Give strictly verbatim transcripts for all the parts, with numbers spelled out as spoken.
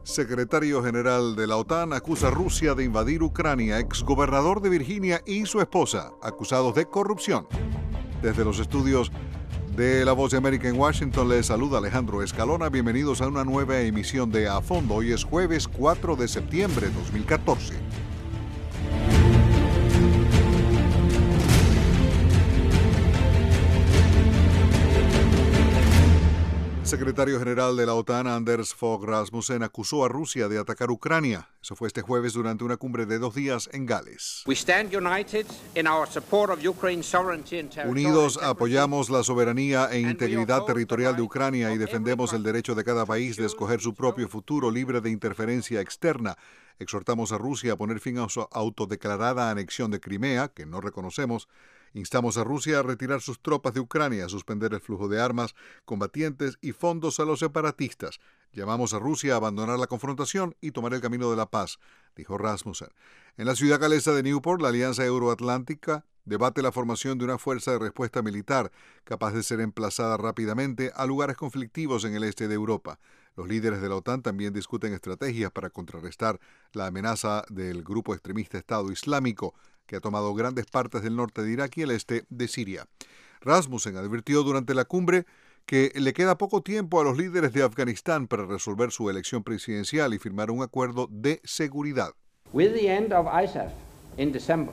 Secretario General de la OTAN acusa a Rusia de invadir Ucrania. Exgobernador de Virginia y su esposa acusados de corrupción. Desde los estudios de La Voz de América en Washington les saluda Alejandro Escalona. Bienvenidos a una nueva emisión de A Fondo. Hoy es jueves cuatro de septiembre de dos mil catorce. Secretario General de la OTAN, Anders Fogh Rasmussen, acusó a Rusia de atacar Ucrania. Eso fue este jueves durante una cumbre de dos días en Gales. Unidos apoyamos la soberanía e integridad territorial de Ucrania y defendemos el derecho de cada país de escoger su propio futuro libre de interferencia externa. Exhortamos a Rusia a poner fin a su autodeclarada anexión de Crimea, que no reconocemos. Instamos a Rusia a retirar sus tropas de Ucrania, a suspender el flujo de armas, combatientes y fondos a los separatistas. Llamamos a Rusia a abandonar la confrontación y tomar el camino de la paz, dijo Rasmussen. En la ciudad galesa de Newport, la Alianza Euroatlántica debate la formación de una fuerza de respuesta militar capaz de ser emplazada rápidamente a lugares conflictivos en el este de Europa. Los líderes de la OTAN también discuten estrategias para contrarrestar la amenaza del grupo extremista Estado Islámico, que ha tomado grandes partes del norte de Irak y el este de Siria. Rasmussen advirtió durante la cumbre que le queda poco tiempo a los líderes de Afganistán para resolver su elección presidencial y firmar un acuerdo de seguridad. With the end of I S A F in December,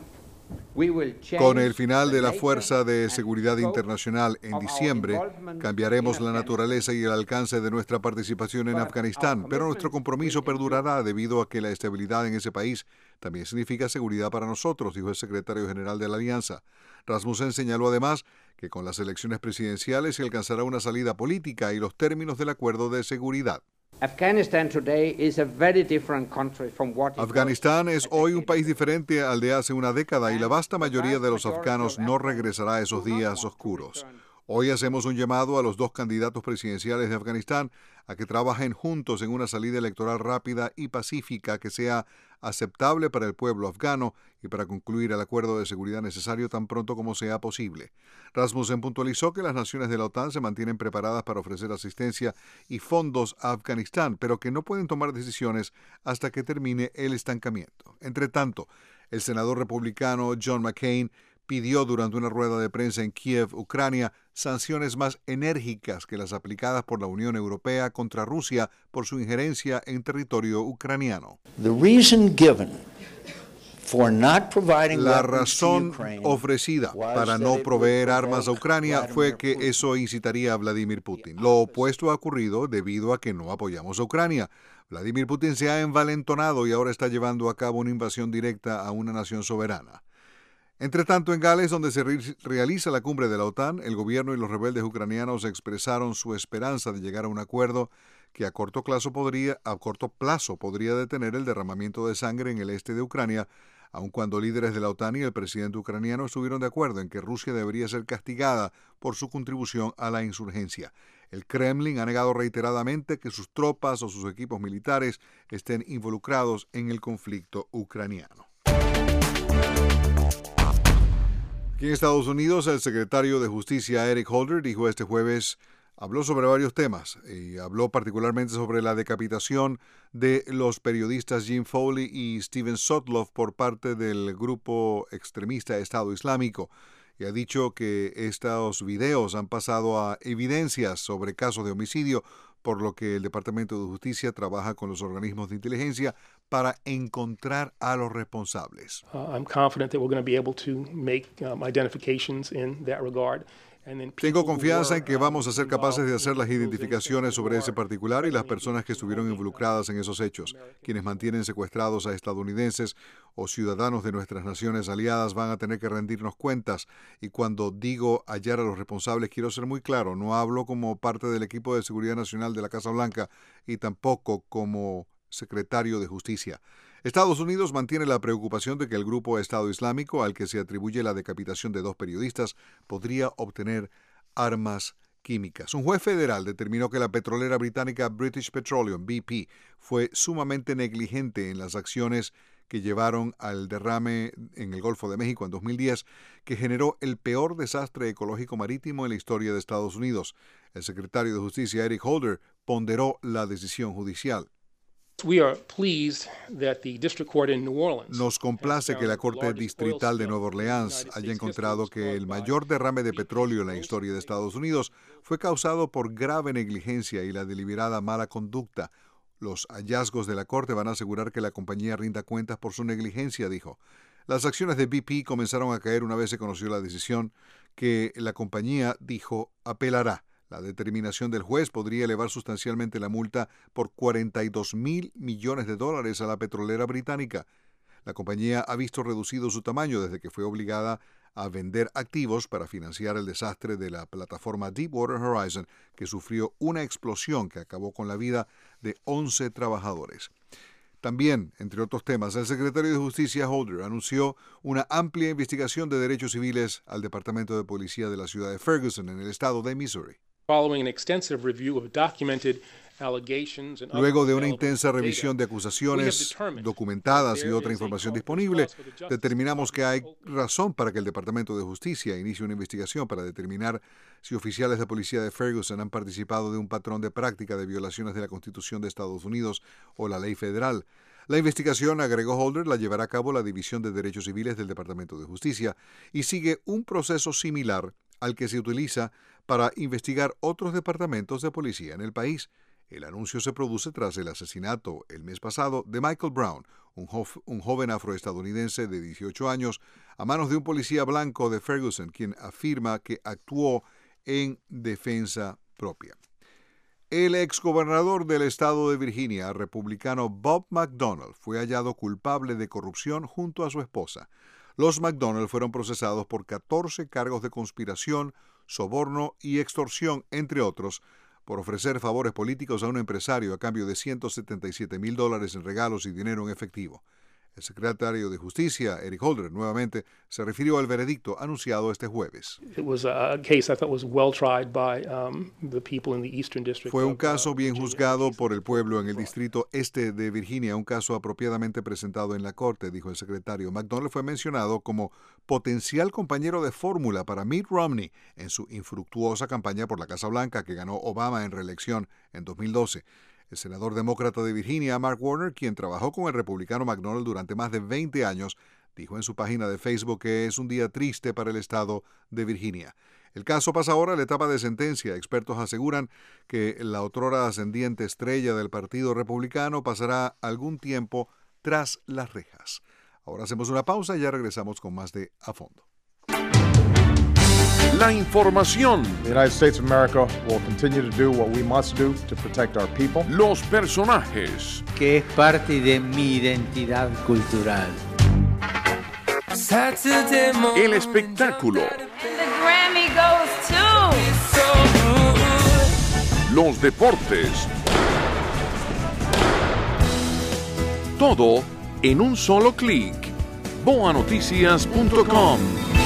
Con el final de la Fuerza de Seguridad Internacional en diciembre, cambiaremos la naturaleza y el alcance de nuestra participación en Afganistán, pero nuestro compromiso perdurará debido a que la estabilidad en ese país también significa seguridad para nosotros, dijo el secretario general de la Alianza. Rasmussen señaló además que con las elecciones presidenciales se alcanzará una salida política y los términos del acuerdo de seguridad. Afghanistan today is a very different country from what it Afganistán was es a hoy decade un país ago. diferente al de hace una década y la vasta mayoría de los afganos no regresará a esos días oscuros. Hoy hacemos un llamado a los dos candidatos presidenciales de Afganistán a que trabajen juntos en una salida electoral rápida y pacífica que sea aceptable para el pueblo afgano y para concluir el acuerdo de seguridad necesario tan pronto como sea posible. Rasmussen puntualizó que las naciones de la OTAN se mantienen preparadas para ofrecer asistencia y fondos a Afganistán, pero que no pueden tomar decisiones hasta que termine el estancamiento. Entre tanto, el senador republicano John McCain pidió durante una rueda de prensa en Kiev, Ucrania, sanciones más enérgicas que las aplicadas por la Unión Europea contra Rusia por su injerencia en territorio ucraniano. The reason given for not providing La weapons to razón Ukraine ofrecida was para that no it proveer would armas a provoke Ucrania fue Vladimir que Putin. eso incitaría a Vladimir Putin. Lo opuesto ha ocurrido debido a que no apoyamos a Ucrania. Vladimir Putin se ha envalentonado y ahora está llevando a cabo una invasión directa a una nación soberana. Entre tanto, en Gales, donde se re- realiza la cumbre de la OTAN, el gobierno y los rebeldes ucranianos expresaron su esperanza de llegar a un acuerdo que a corto plazo podría, a corto plazo podría detener el derramamiento de sangre en el este de Ucrania, aun cuando líderes de la OTAN y el presidente ucraniano estuvieron de acuerdo en que Rusia debería ser castigada por su contribución a la insurgencia. El Kremlin ha negado reiteradamente que sus tropas o sus equipos militares estén involucrados en el conflicto ucraniano. Aquí en Estados Unidos, el secretario de Justicia Eric Holder dijo este jueves, habló sobre varios temas y habló particularmente sobre la decapitación de los periodistas Jim Foley y Steven Sotloff por parte del grupo extremista Estado Islámico y ha dicho que estos videos han pasado a evidencias sobre casos de homicidio, por lo que el Departamento de Justicia trabaja con los organismos de inteligencia para encontrar a los responsables. Uh, I'm confident that we're going to be able to make um, identifications in that regard. And then Tengo people who confianza were, en que vamos a ser um, capaces de involved hacer las in those identificaciones instances sobre who ese are particular y las presently personas que estuvieron involved in, involucradas en esos hechos. Quienes mantienen secuestrados a estadounidenses o ciudadanos de nuestras naciones aliadas van a tener que rendirnos cuentas. Y cuando digo hallar a los responsables, quiero ser muy claro, no hablo como parte del equipo de seguridad nacional de la Casa Blanca y tampoco como secretario de Justicia. Estados Unidos mantiene la preocupación de que el grupo Estado Islámico, al que se atribuye la decapitación de dos periodistas, podría obtener armas químicas. Un juez federal determinó que la petrolera británica British Petroleum, B P, fue sumamente negligente en las acciones que llevaron al derrame en el Golfo de México en dos mil diez, que generó el peor desastre ecológico marítimo en la historia de Estados Unidos. El secretario de Justicia, Eric Holder, ponderó la decisión judicial. Nos complace que la Corte Distrital de Nueva Orleans haya encontrado que el mayor derrame de petróleo en la historia de Estados Unidos fue causado por grave negligencia y la deliberada mala conducta. Los hallazgos de la Corte van a asegurar que la compañía rinda cuentas por su negligencia, dijo. Las acciones de B P comenzaron a caer una vez se conoció la decisión que la compañía, dijo, apelará. La determinación del juez podría elevar sustancialmente la multa por cuarenta y dos mil millones de dólares a la petrolera británica. La compañía ha visto reducido su tamaño desde que fue obligada a vender activos para financiar el desastre de la plataforma Deepwater Horizon, que sufrió una explosión que acabó con la vida de once trabajadores. También, entre otros temas, el secretario de Justicia Holder anunció una amplia investigación de derechos civiles al Departamento de Policía de la ciudad de Ferguson, en el estado de Missouri. Luego de una intensa revisión de acusaciones documentadas y otra información disponible, determinamos que hay razón para que el Departamento de Justicia inicie una investigación para determinar si oficiales de policía de Ferguson han participado de un patrón de práctica de violaciones de la Constitución de Estados Unidos o la ley federal. La investigación, agregó Holder, la llevará a cabo la División de Derechos Civiles del Departamento de Justicia y sigue un proceso similar al que se utiliza para investigar otros departamentos de policía en el país. El anuncio se produce tras el asesinato el mes pasado de Michael Brown, un, jo- un joven afroestadounidense de dieciocho años, a manos de un policía blanco de Ferguson, quien afirma que actuó en defensa propia. El exgobernador del estado de Virginia, republicano Bob McDonnell, fue hallado culpable de corrupción junto a su esposa. Los McDonnell fueron procesados por catorce cargos de conspiración, soborno y extorsión, entre otros, por ofrecer favores políticos a un empresario a cambio de ciento setenta y siete mil dólares en regalos y dinero en efectivo. El secretario de Justicia, Eric Holder, nuevamente se refirió al veredicto anunciado este jueves. Fue un caso bien juzgado por el pueblo en el distrito este de Virginia, un caso apropiadamente presentado en la corte, dijo el secretario. McDonnell fue mencionado como potencial compañero de fórmula para Mitt Romney en su infructuosa campaña por la Casa Blanca que ganó Obama en reelección en dos mil doce. El senador demócrata de Virginia, Mark Warner, quien trabajó con el republicano McDonnell durante más de veinte años, dijo en su página de Facebook que es un día triste para el estado de Virginia. El caso pasa ahora a la etapa de sentencia. Expertos aseguran que la otrora ascendiente estrella del Partido Republicano pasará algún tiempo tras las rejas. Ahora hacemos una pausa y ya regresamos con más de A Fondo. La información. The United States of America will continue to do what we must do to protect our people. Los personajes. Que es parte de mi identidad cultural. El espectáculo. The Grammy goes to. Los deportes. Todo en un solo clic. boa noticias punto com.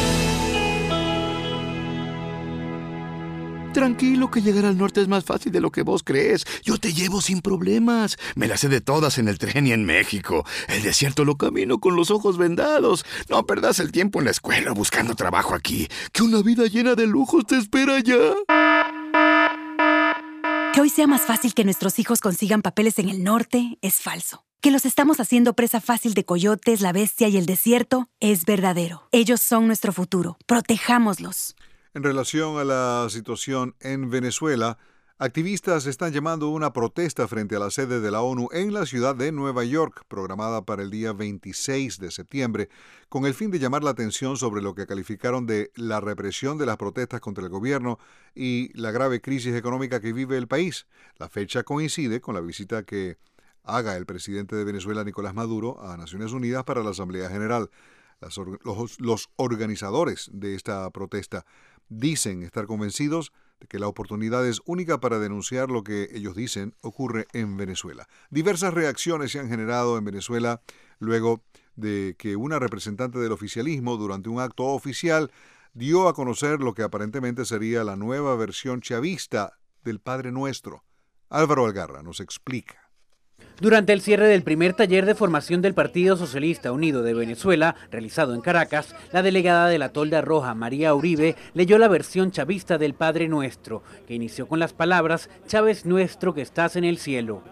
Tranquilo, que llegar al norte es más fácil de lo que vos crees. Yo te llevo sin problemas. Me las sé de todas en el tren y en México. El desierto lo camino con los ojos vendados. No perdas el tiempo en la escuela buscando trabajo aquí. Que una vida llena de lujos te espera allá. Que hoy sea más fácil que nuestros hijos consigan papeles en el norte es falso. Que los estamos haciendo presa fácil de coyotes, la bestia y el desierto es verdadero. Ellos son nuestro futuro. Protejámoslos. En relación a la situación en Venezuela, activistas están llamando a una protesta frente a la sede de la ONU en la ciudad de Nueva York, programada para el día veintiséis de septiembre, con el fin de llamar la atención sobre lo que calificaron de la represión de las protestas contra el gobierno y la grave crisis económica que vive el país. La fecha coincide con la visita que haga el presidente de Venezuela, Nicolás Maduro, a Naciones Unidas para la Asamblea General. Las or- los, los organizadores de esta protesta dicen estar convencidos de que la oportunidad es única para denunciar lo que ellos dicen ocurre en Venezuela. Diversas reacciones se han generado en Venezuela luego de que una representante del oficialismo, durante un acto oficial, dio a conocer lo que aparentemente sería la nueva versión chavista del Padre Nuestro. Álvaro Algarra nos explica. Durante el cierre del primer taller de formación del Partido Socialista Unido de Venezuela, realizado en Caracas, la delegada de la Tolda Roja, María Uribe, leyó la versión chavista del Padre Nuestro, que inició con las palabras: Chávez nuestro que estás en el cielo. Santo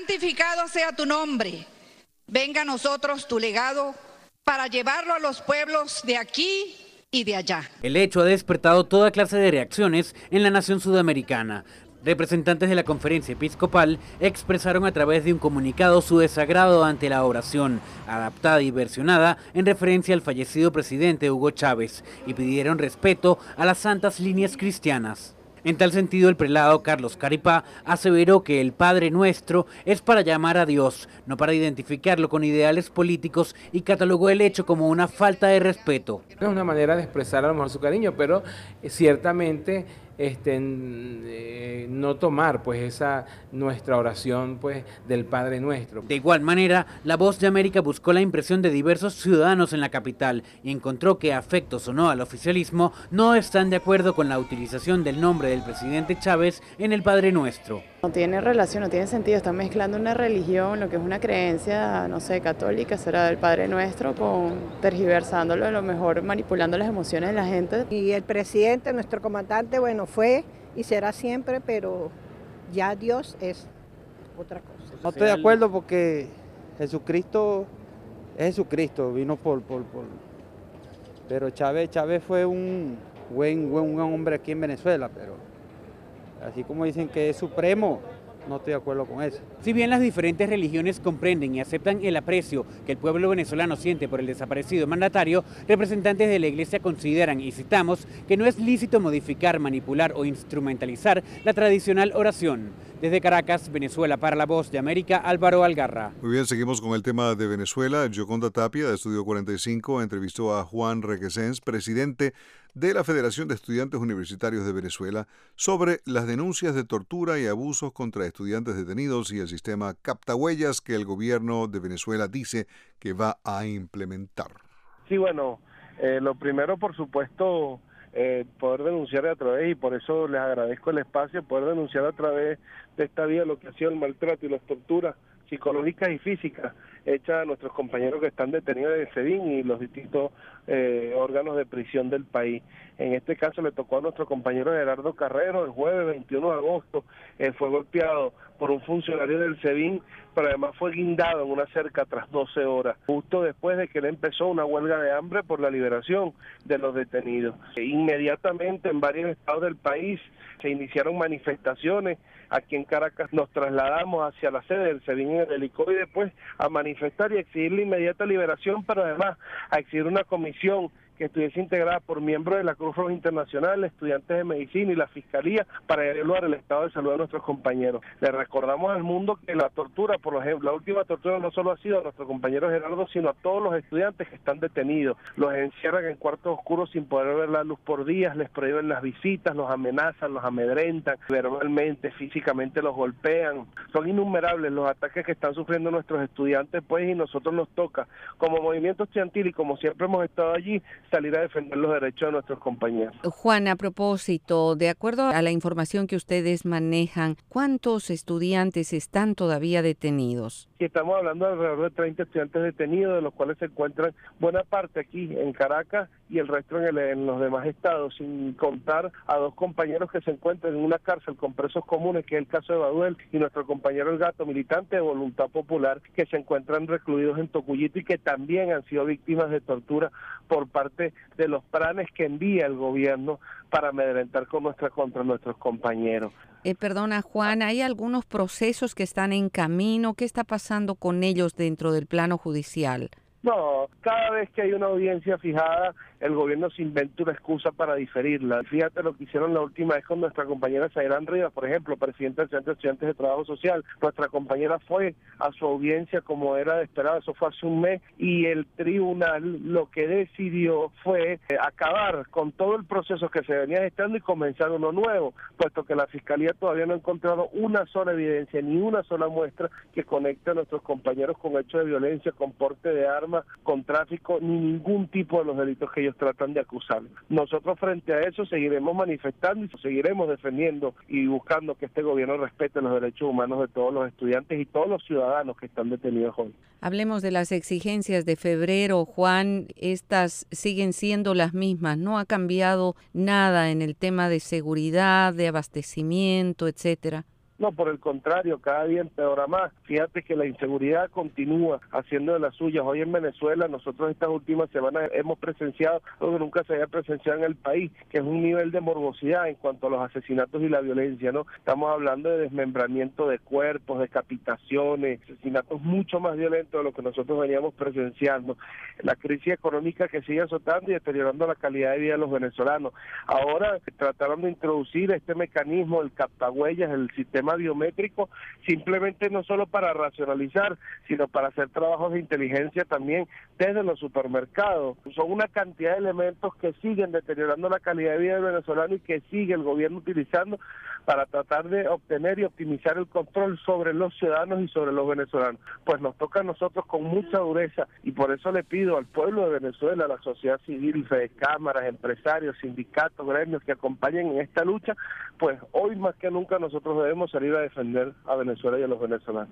santificado sea tu nombre. Venga a nosotros tu legado para llevarlo a los pueblos de aquí y de allá. El hecho ha despertado toda clase de reacciones en la nación sudamericana. Representantes de la conferencia episcopal expresaron a través de un comunicado su desagrado ante la oración, adaptada y versionada en referencia al fallecido presidente Hugo Chávez, y pidieron respeto a las santas líneas cristianas. En tal sentido, el prelado Carlos Caripá aseveró que el Padre Nuestro es para llamar a Dios, no para identificarlo con ideales políticos, y catalogó el hecho como una falta de respeto. Es una manera de expresar a lo mejor su cariño, pero eh, ciertamente este, eh, no tomar pues esa nuestra oración pues del Padre Nuestro. De igual manera, La Voz de América buscó la impresión de diversos ciudadanos en la capital y encontró que, afectos o no al oficialismo, no están de acuerdo con la utilización del nombre del presidente Chávez en el Padre Nuestro. No tiene relación, no tiene sentido, están mezclando una religión, lo que es una creencia, no sé, católica, será del Padre Nuestro, con tergiversándolo, a lo mejor manipulando las emociones de la gente. Y el presidente, nuestro comandante, bueno, fue y será siempre, pero ya Dios es otra cosa. No estoy de acuerdo porque Jesucristo es Jesucristo, vino por... por, por pero Chávez, Chávez fue un buen, buen hombre aquí en Venezuela, pero... así como dicen que es supremo, no estoy de acuerdo con eso. Si bien las diferentes religiones comprenden y aceptan el aprecio que el pueblo venezolano siente por el desaparecido mandatario, representantes de la Iglesia consideran, y citamos, que no es lícito modificar, manipular o instrumentalizar la tradicional oración. Desde Caracas, Venezuela, para La Voz de América, Álvaro Algarra. Muy bien, seguimos con el tema de Venezuela. Yoconda Tapia, de Estudio cuarenta y cinco, entrevistó a Juan Requesens, presidente de la Federación de Estudiantes Universitarios de Venezuela, sobre las denuncias de tortura y abusos contra estudiantes detenidos y el sistema captahuellas que el gobierno de Venezuela dice que va a implementar. Sí, bueno, eh, lo primero, por supuesto, eh, poder denunciar a través, y por eso les agradezco el espacio, poder denunciar a través de esta vía lo que ha sido el maltrato y las torturas psicológicas y físicas hechas a nuestros compañeros que están detenidos en el SEBIN y los distintos eh, órganos de prisión del país. En este caso le tocó a nuestro compañero Gerardo Carrero el jueves veintiuno de agosto, eh, fue golpeado por un funcionario del SEBIN, pero además fue guindado en una cerca tras doce horas, justo después de que él empezó una huelga de hambre por la liberación de los detenidos. E inmediatamente en varios estados del país se iniciaron manifestaciones. Aquí en Caracas nos trasladamos hacia la sede del SEBIN en el helicóptero y después a manifestar y exigir la inmediata liberación, pero además a exigir una comisión que estuviese integrada por miembros de la Cruz Roja Internacional, estudiantes de medicina y la Fiscalía para evaluar el estado de salud de nuestros compañeros. Le recordamos al mundo que la tortura, por ejemplo, la última tortura no solo ha sido a nuestro compañero Gerardo, sino a todos los estudiantes que están detenidos. Los encierran en cuartos oscuros sin poder ver la luz por días, les prohíben las visitas, los amenazan, los amedrentan, verbalmente, físicamente los golpean. Son innumerables los ataques que están sufriendo nuestros estudiantes, pues, y nosotros nos toca, como movimiento estudiantil y como siempre hemos estado allí, salir a defender los derechos de nuestros compañeros. Juan, a propósito, de acuerdo a la información que ustedes manejan, ¿cuántos estudiantes están todavía detenidos? Y estamos hablando de alrededor de treinta estudiantes detenidos, de los cuales se encuentran buena parte aquí en Caracas y el resto en, el, en los demás estados, sin contar a dos compañeros que se encuentran en una cárcel con presos comunes, que es el caso de Baduel, y nuestro compañero El Gato, militante de Voluntad Popular, que se encuentran recluidos en Tocuyito y que también han sido víctimas de tortura por parte de los planes que envía el gobierno para amedrentar con nuestra, contra nuestros compañeros. Eh, perdona, Juan, ¿hay algunos procesos que están en camino? ¿Qué está pasando con ellos dentro del plano judicial? No, cada vez que hay una audiencia fijada, el gobierno se inventa una excusa para diferirla. Fíjate lo que hicieron la última vez con nuestra compañera Zairán Rivas, por ejemplo, presidenta del Centro de Estudiantes de Trabajo Social. Nuestra compañera fue a su audiencia como era de esperar, eso fue hace un mes, y el tribunal lo que decidió fue eh, acabar con todo el proceso que se venía gestando y comenzar uno nuevo, puesto que la Fiscalía todavía no ha encontrado una sola evidencia, ni una sola muestra que conecte a nuestros compañeros con hechos de violencia, con porte de armas, con tráfico, ni ningún tipo de los delitos que ellos tratan de acusar. Nosotros frente a eso seguiremos manifestando y seguiremos defendiendo y buscando que este gobierno respete los derechos humanos de todos los estudiantes y todos los ciudadanos que están detenidos hoy. Hablemos de las exigencias de febrero, Juan. Estas siguen siendo las mismas, no ha cambiado nada en el tema de seguridad, de abastecimiento, etcétera. No, por el contrario, cada día empeora más. Fíjate que la inseguridad continúa haciendo de las suyas. Hoy en Venezuela, nosotros estas últimas semanas hemos presenciado lo que nunca se había presenciado en el país, que es un nivel de morbosidad en cuanto a los asesinatos y la violencia, ¿no? Estamos hablando de desmembramiento de cuerpos, decapitaciones, asesinatos mucho más violentos de lo que nosotros veníamos presenciando. La crisis económica que sigue azotando y deteriorando la calidad de vida de los venezolanos. Ahora trataron de introducir este mecanismo, el captahuellas, el sistema biométrico, simplemente no solo para racionalizar, sino para hacer trabajos de inteligencia también desde los supermercados. Son una cantidad de elementos que siguen deteriorando la calidad de vida del venezolano y que sigue el gobierno utilizando para tratar de obtener y optimizar el control sobre los ciudadanos y sobre los venezolanos. Pues nos toca a nosotros con mucha dureza y por eso le pido al pueblo de Venezuela, a la sociedad civil, fedecámaras, empresarios, sindicatos, gremios que acompañen en esta lucha, pues hoy más que nunca nosotros debemos salir a defender a Venezuela y a los venezolanos.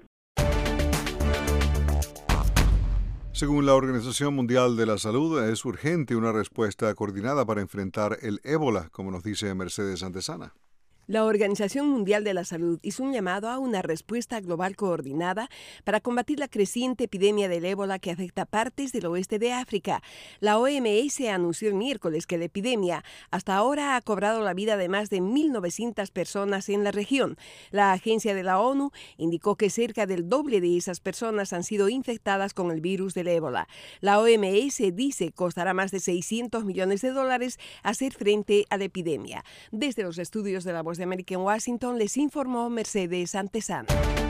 Según la Organización Mundial de la Salud, es urgente una respuesta coordinada para enfrentar el ébola, como nos dice Mercedes Antesana. La Organización Mundial de la Salud hizo un llamado a una respuesta global coordinada para combatir la creciente epidemia del ébola que afecta partes del oeste de África. La O M S anunció el miércoles que la epidemia hasta ahora ha cobrado la vida de más de mil novecientas personas en la región. La agencia de la ONU indicó que cerca del doble de esas personas han sido infectadas con el virus del ébola. La O M S dice que costará más de seiscientos millones de dólares hacer frente a la epidemia. Desde los estudios de la Voz de América en Washington les informó Mercedes Antesana.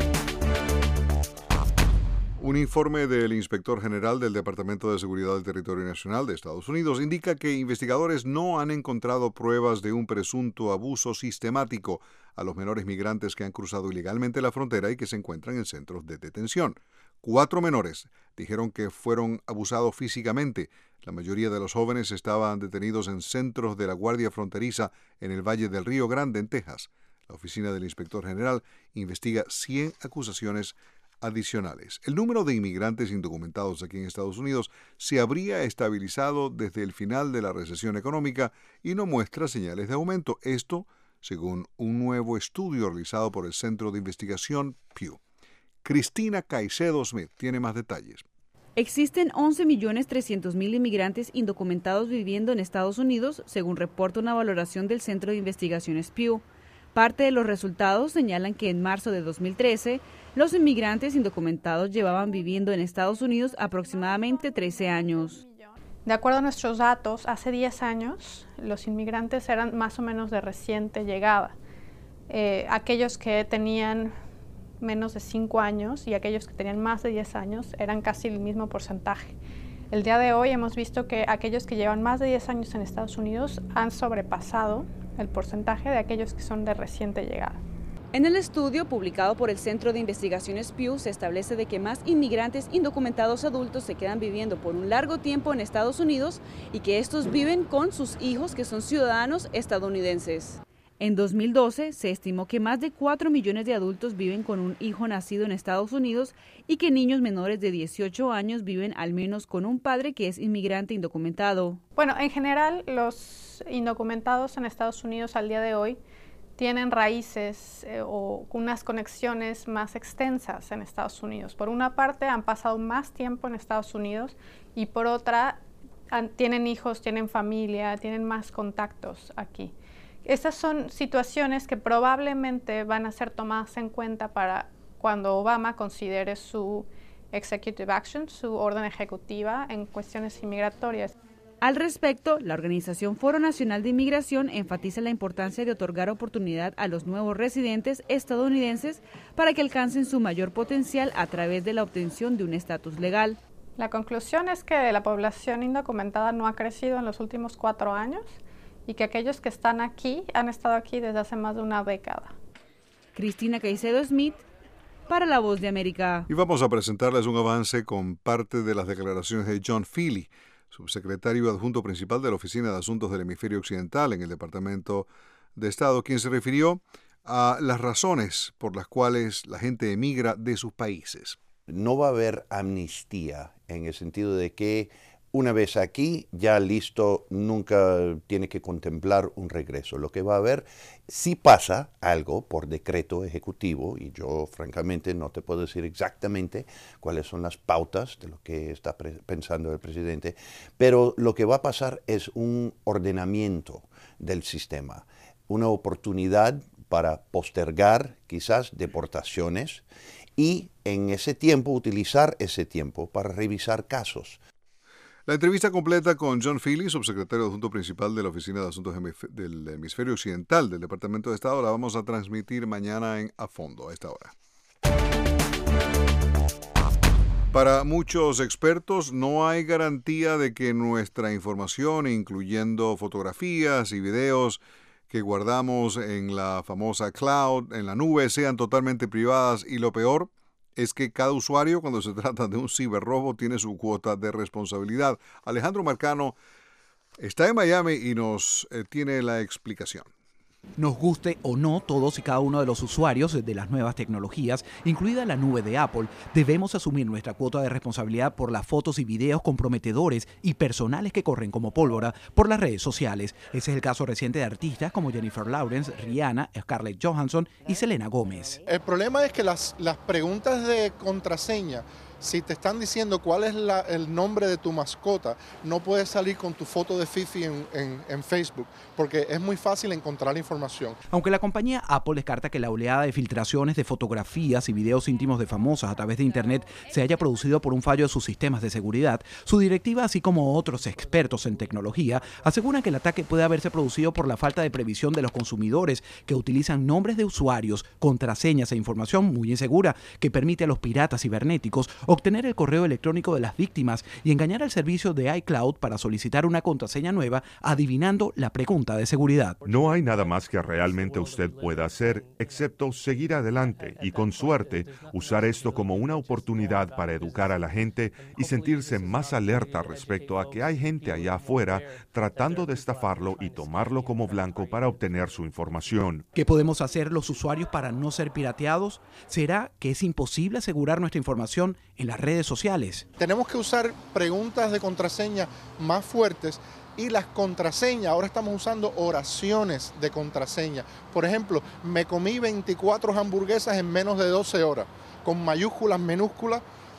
Un informe del inspector general del Departamento de Seguridad del Territorio Nacional de Estados Unidos indica que investigadores no han encontrado pruebas de un presunto abuso sistemático a los menores migrantes que han cruzado ilegalmente la frontera y que se encuentran en centros de detención. Cuatro menores dijeron que fueron abusados físicamente. La mayoría de los jóvenes estaban detenidos en centros de la Guardia Fronteriza en el Valle del Río Grande, en Texas. La oficina del inspector general investiga cien acusaciones adicionales. El número de inmigrantes indocumentados aquí en Estados Unidos se habría estabilizado desde el final de la recesión económica y no muestra señales de aumento. Esto, según un nuevo estudio realizado por el Centro de Investigación Pew. Cristina Caicedo Smith tiene más detalles. Existen once millones trescientos mil inmigrantes indocumentados viviendo en Estados Unidos, según reporta una valoración del Centro de Investigaciones Pew. Parte de los resultados señalan que en marzo de dos mil trece, los inmigrantes indocumentados llevaban viviendo en Estados Unidos aproximadamente trece años. De acuerdo a nuestros datos, hace diez años los inmigrantes eran más o menos de reciente llegada. Eh, aquellos que tenían menos de cinco años y aquellos que tenían más de diez años eran casi el mismo porcentaje. El día de hoy hemos visto que aquellos que llevan más de diez años en Estados Unidos han sobrepasado el porcentaje de aquellos que son de reciente llegada. En el estudio publicado por el Centro de Investigaciones Pew se establece de que más inmigrantes indocumentados adultos se quedan viviendo por un largo tiempo en Estados Unidos y que estos viven con sus hijos que son ciudadanos estadounidenses. En dos mil doce se estimó que más de cuatro millones de adultos viven con un hijo nacido en Estados Unidos y que niños menores de dieciocho años viven al menos con un padre que es inmigrante indocumentado. Bueno, en general los indocumentados en Estados Unidos al día de hoy tienen raíces eh, o unas conexiones más extensas en Estados Unidos. Por una parte han pasado más tiempo en Estados Unidos y por otra han, tienen hijos, tienen familia, tienen más contactos aquí. Estas son situaciones que probablemente van a ser tomadas en cuenta para cuando Obama considere su executive action, su orden ejecutiva en cuestiones inmigratorias. Al respecto, la organización Foro Nacional de Inmigración enfatiza la importancia de otorgar oportunidad a los nuevos residentes estadounidenses para que alcancen su mayor potencial a través de la obtención de un estatus legal. La conclusión es que la población indocumentada no ha crecido en los últimos cuatro años y que aquellos que están aquí han estado aquí desde hace más de una década. Cristina Caicedo Smith, para La Voz de América. Y vamos a presentarles un avance con parte de las declaraciones de John Feely, subsecretario adjunto principal de la Oficina de Asuntos del Hemisferio Occidental en el Departamento de Estado, quien se refirió a las razones por las cuales la gente emigra de sus países. No va a haber amnistía en el sentido de que una vez aquí, ya listo, nunca tiene que contemplar un regreso. Lo que va a haber, si pasa algo por decreto ejecutivo, y yo francamente no te puedo decir exactamente cuáles son las pautas de lo que está pensando el presidente, pero lo que va a pasar es un ordenamiento del sistema, una oportunidad para postergar quizás deportaciones y en ese tiempo utilizar ese tiempo para revisar casos. La entrevista completa con John Feely, subsecretario adjunto principal de la Oficina de Asuntos del Hemisferio Occidental del Departamento de Estado, la vamos a transmitir mañana en A Fondo, a esta hora. Para muchos expertos, no hay garantía de que nuestra información, incluyendo fotografías y videos que guardamos en la famosa cloud, en la nube, sean totalmente privadas, y lo peor es que cada usuario, cuando se trata de un ciberrobo, tiene su cuota de responsabilidad. Alejandro Marcano está en Miami y nos eh, tiene la explicación. Nos guste o no, todos y cada uno de los usuarios de las nuevas tecnologías, incluida la nube de Apple, debemos asumir nuestra cuota de responsabilidad por las fotos y videos comprometedores y personales que corren como pólvora por las redes sociales. Ese es el caso reciente de artistas como Jennifer Lawrence, Rihanna, Scarlett Johansson y Selena Gómez. El problema es que las, las preguntas de contraseña, si te están diciendo cuál es la, el nombre de tu mascota, no puedes salir con tu foto de Fifi en, en, en Facebook, porque es muy fácil encontrar la información. Aunque la compañía Apple descarta que la oleada de filtraciones de fotografías y videos íntimos de famosas a través de Internet se haya producido por un fallo de sus sistemas de seguridad, su directiva, así como otros expertos en tecnología, aseguran que el ataque puede haberse producido por la falta de previsión de los consumidores que utilizan nombres de usuarios, contraseñas e información muy insegura que permite a los piratas cibernéticos obtener el correo electrónico de las víctimas y engañar al servicio de iCloud para solicitar una contraseña nueva adivinando la pregunta de seguridad. No hay nada más que realmente usted pueda hacer excepto seguir adelante y, con suerte, usar esto como una oportunidad para educar a la gente y sentirse más alerta respecto a que hay gente allá afuera tratando de estafarlo y tomarlo como blanco para obtener su información. ¿Qué podemos hacer los usuarios para no ser pirateados? ¿Será que es imposible asegurar nuestra información en las redes sociales? Tenemos que usar preguntas de contraseña más fuertes y las contraseñas, ahora estamos usando oraciones de contraseña. Por ejemplo, me comí veinticuatro hamburguesas en menos de doce horas, con mayúsculas, minúsculas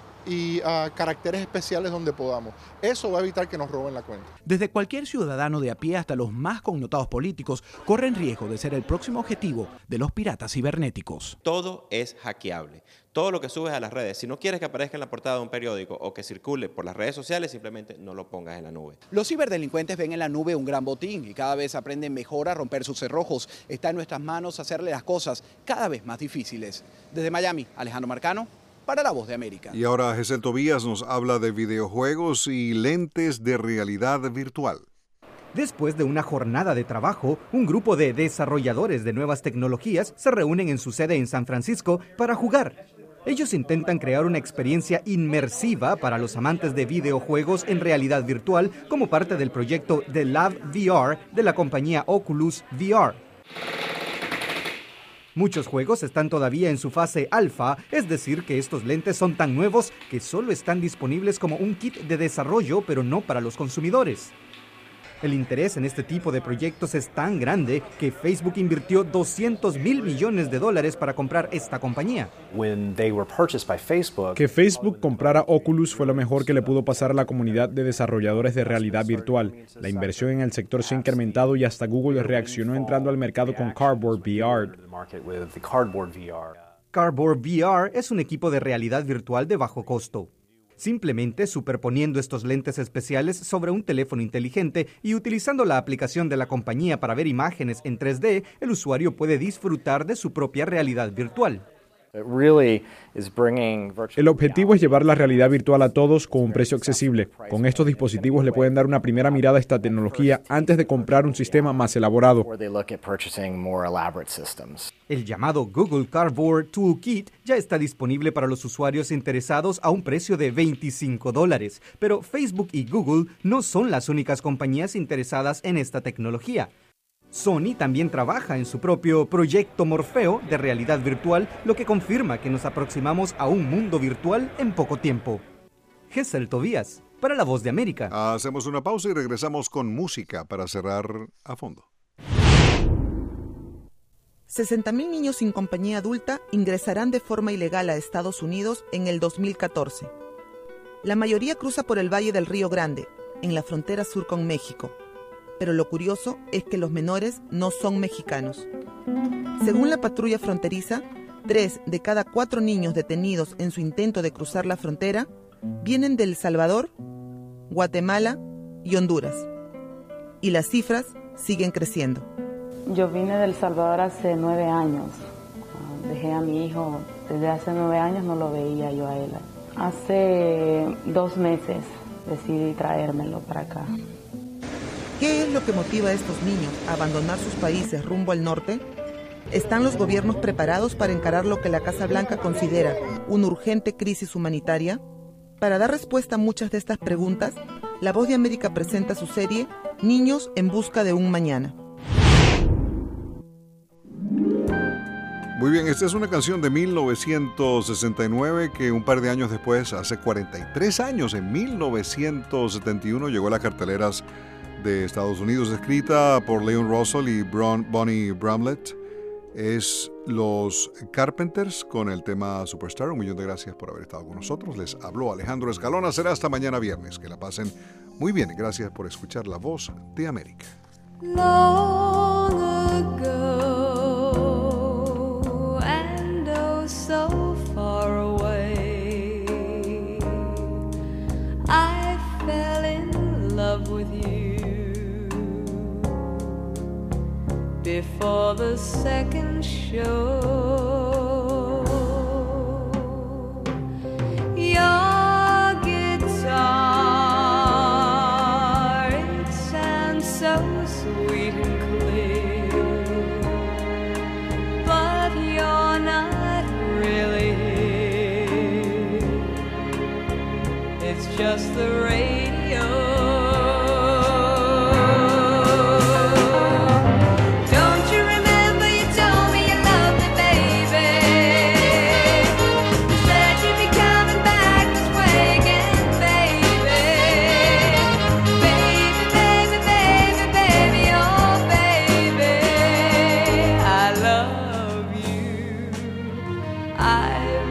y uh, caracteres especiales donde podamos. Eso va a evitar que nos roben la cuenta. Desde cualquier ciudadano de a pie hasta los más connotados políticos corren riesgo de ser el próximo objetivo de los piratas cibernéticos. Todo es hackeable. Todo lo que subes a las redes, si no quieres que aparezca en la portada de un periódico o que circule por las redes sociales, simplemente no lo pongas en la nube. Los ciberdelincuentes ven en la nube un gran botín y cada vez aprenden mejor a romper sus cerrojos. Está en nuestras manos hacerle las cosas cada vez más difíciles. Desde Miami, Alejandro Marcano, para La Voz de América. Y ahora Gesell Tobías nos habla de videojuegos y lentes de realidad virtual. Después de una jornada de trabajo, un grupo de desarrolladores de nuevas tecnologías se reúnen en su sede en San Francisco para jugar. Ellos intentan crear una experiencia inmersiva para los amantes de videojuegos en realidad virtual como parte del proyecto The Lab V R de la compañía Oculus V R. Muchos juegos están todavía en su fase alfa, es decir, que estos lentes son tan nuevos que solo están disponibles como un kit de desarrollo, pero no para los consumidores. El interés en este tipo de proyectos es tan grande que Facebook invirtió doscientos mil millones de dólares para comprar esta compañía. Que Facebook comprara Oculus fue lo mejor que le pudo pasar a la comunidad de desarrolladores de realidad virtual. La inversión en el sector se ha incrementado y hasta Google reaccionó entrando al mercado con Cardboard V R. Cardboard V R es un equipo de realidad virtual de bajo costo. Simplemente superponiendo estos lentes especiales sobre un teléfono inteligente y utilizando la aplicación de la compañía para ver imágenes en tres D, el usuario puede disfrutar de su propia realidad virtual. El objetivo es llevar la realidad virtual a todos con un precio accesible. Con estos dispositivos le pueden dar una primera mirada a esta tecnología antes de comprar un sistema más elaborado. El llamado Google Cardboard Toolkit ya está disponible para los usuarios interesados a un precio de veinticinco dólares, pero Facebook y Google no son las únicas compañías interesadas en esta tecnología. Sony también trabaja en su propio proyecto Morfeo de realidad virtual, lo que confirma que nos aproximamos a un mundo virtual en poco tiempo. Gesell Tobías, para La Voz de América. Hacemos una pausa y regresamos con música para cerrar a fondo. sesenta mil niños sin compañía adulta ingresarán de forma ilegal a Estados Unidos en el dos mil catorce. La mayoría cruza por el Valle del Río Grande, en la frontera sur con México. Pero lo curioso es que los menores no son mexicanos. Según la patrulla fronteriza, tres de cada cuatro niños detenidos en su intento de cruzar la frontera vienen de El Salvador, Guatemala y Honduras. Y las cifras siguen creciendo. Yo vine de El Salvador hace nueve años. Dejé a mi hijo desde hace nueve años, no lo veía yo a él. Hace dos meses decidí traérmelo para acá. ¿Qué es lo que motiva a estos niños a abandonar sus países rumbo al norte? ¿Están los gobiernos preparados para encarar lo que la Casa Blanca considera una urgente crisis humanitaria? Para dar respuesta a muchas de estas preguntas, La Voz de América presenta su serie Niños en busca de un mañana. Muy bien, esta es una canción de mil novecientos sesenta y nueve que un par de años después, hace cuarenta y tres años, en mil novecientos setenta y uno, llegó a las carteleras de Estados Unidos, escrita por Leon Russell y Bron, Bonnie Bramlett. Es Los Carpenters con el tema Superstar. Un millón de gracias por haber estado con nosotros. Les habló Alejandro Escalona. Será hasta mañana viernes. Que la pasen muy bien. Gracias por escuchar La Voz de América. Long ago, and oh so far away, I fell in love with you. Before the second show, your guitar, it sounds so sweet and clear, but you're not really here. It's just the radio. I